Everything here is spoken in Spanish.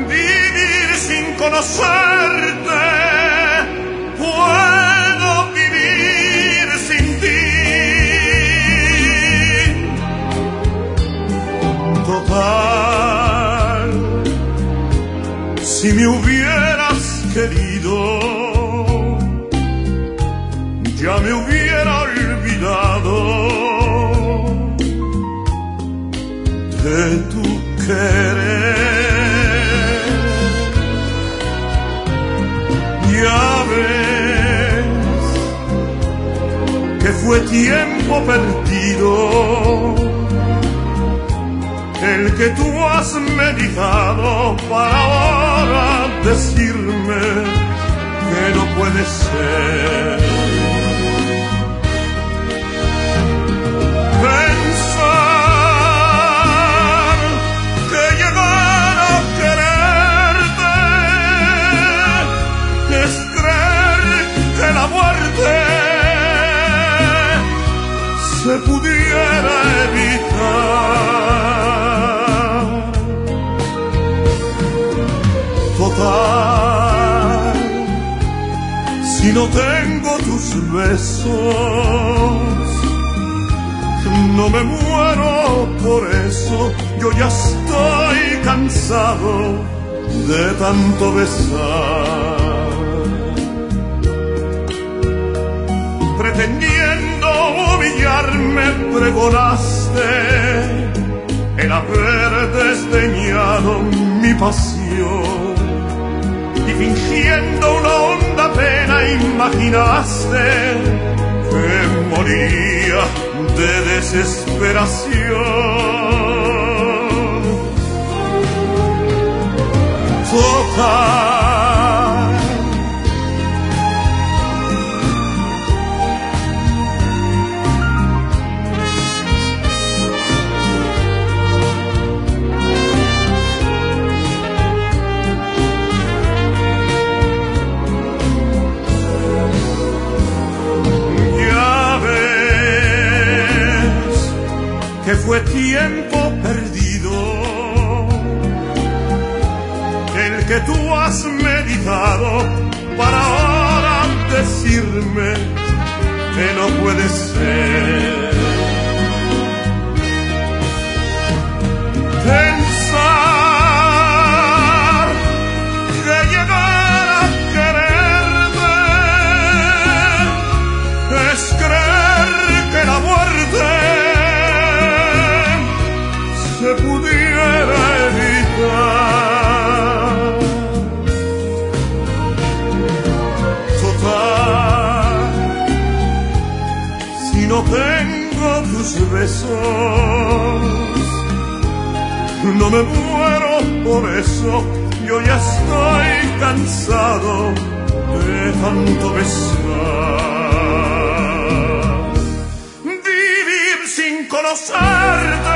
vivir sin conocerte, puedo vivir sin ti. Total, si me hubieras querido, ya me hubiera olvidado de tu querer. Ya ves que fue tiempo perdido el que tú has meditado para ahora decirme que no puede ser. Pensar que llegar a quererte es creer que la muerte se pudiera evitar. Total, si no tengo tus besos, no me muero por eso. Yo ya estoy cansado de tanto besar. Pretendiendo humillarme, pregonaste el haber desdeñado mi pasión. Y fingiendo una honda pena imaginaste que moría de desesperación. Total, que fue tiempo perdido el que tú has meditado para ahora decirme que no puede ser. Pensar que llegar a quererte es creer que la muerte se pudiera evitar. Total, si no tengo tus besos, no me muero por eso. Yo ya estoy cansado de tanto besar. Vivir sin conocerte